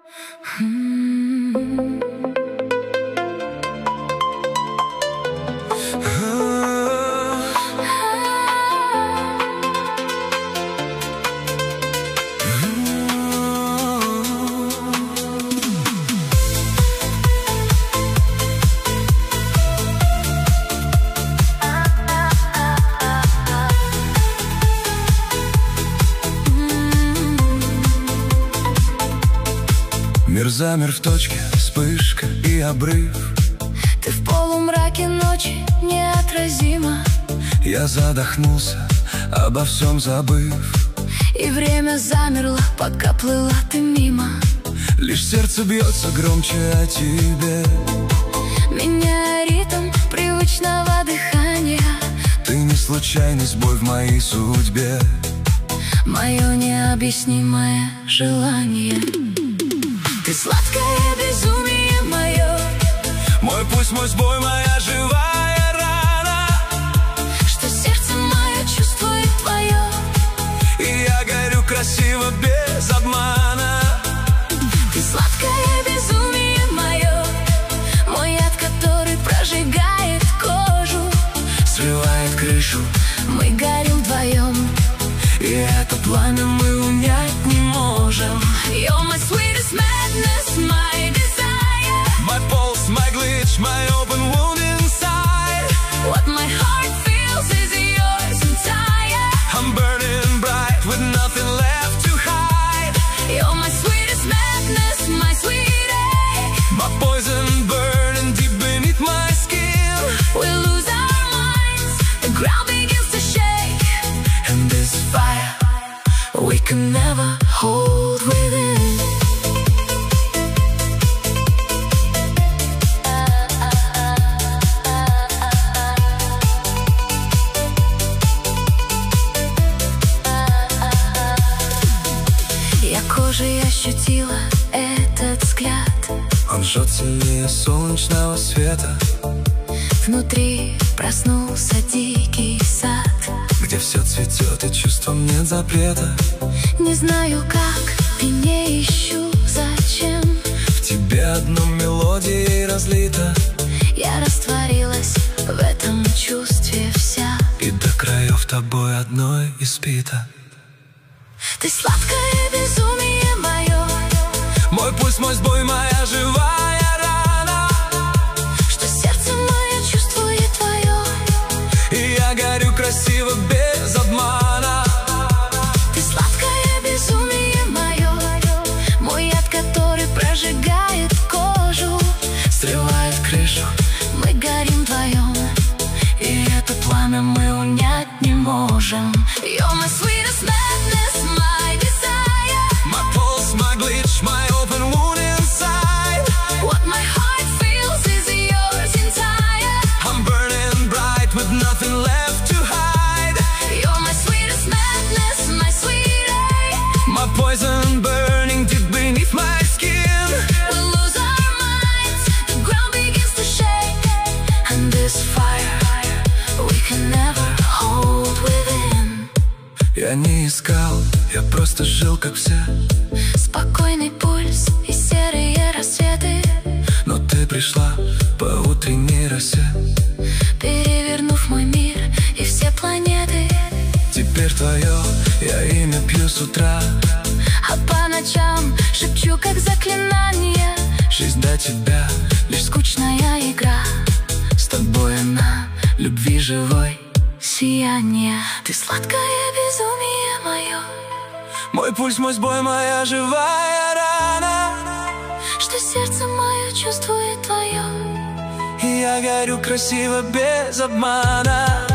Мир замер в точке, вспышка и обрыв. Ты в полумраке ночи неотразима. Я задохнулся, обо всем забыв. И время замерло, пока плыла ты мимо. Лишь сердце бьется громче о тебе, меняя ритм привычного дыхания. Ты не случайный сбой в моей судьбе, мое необъяснимое желание. Ты сладкое безумие мое, мой пульс, мой сбой, моя живая рана, что сердце мое чувствует твое. И я горю красиво, без обмана. Ты сладкое безумие мое, мой яд, который прожигает кожу, срывает крышу, мы горим вдвоем, и это пламя мы унять не можем. You're my sweetest madness, my desire, my pulse, my glitch, my open wound inside. What my heart feels is yours entire. I'm burning bright with nothing left to hide. You're my sweetest madness, my sweetie, my poison burning deep beneath my skin. We lose our minds, the ground begins to shake, and this fire we can never hold within. Я кожей ощутила этот взгляд, он жжет сильнее солнечного света. Внутри проснулся дикий сад, где все цветет и чувством нет запрета. Не знаю как и не ищу зачем, в тебе одну мелодию разлита. Я растворилась в этом чувстве вся, и до краев тобой одной испита. Ты сладкое безумие мое, мой пульс, мой сбой, моя живая рана, что сердце мое чувствует твое. И я горю красиво, без обмана. Ты сладкое безумие мое, мой яд, который прожигает кожу, срывает крышу, мы горим вдвоем, и это пламя мы унять не можем. You're my sweetest madness, my desire, my pulse, my glitch, my open wound inside. What my heart feels is yours entire. I'm burning bright with nothing left to hide. You're my sweetest madness, my sweetie, my poison burning deep beneath my skin. we lose our minds, the ground begins to shake, and this fire we can never hold within. Я не искал, я просто жил как все. Спокойный пульс и серые рассветы, но ты пришла по утренней росе, перевернув мой мир и все планеты. Теперь твое я имя пью с утра, А по ночам шепчу как заклинание. жизнь до тебя Лишь скучная игра, с тобой она любви живой сияние. Ты сладкое безумие мое, мой пульс, мой сбой, моя живая рана, что сердце мое чувствует твое. и я горю красиво, без обмана.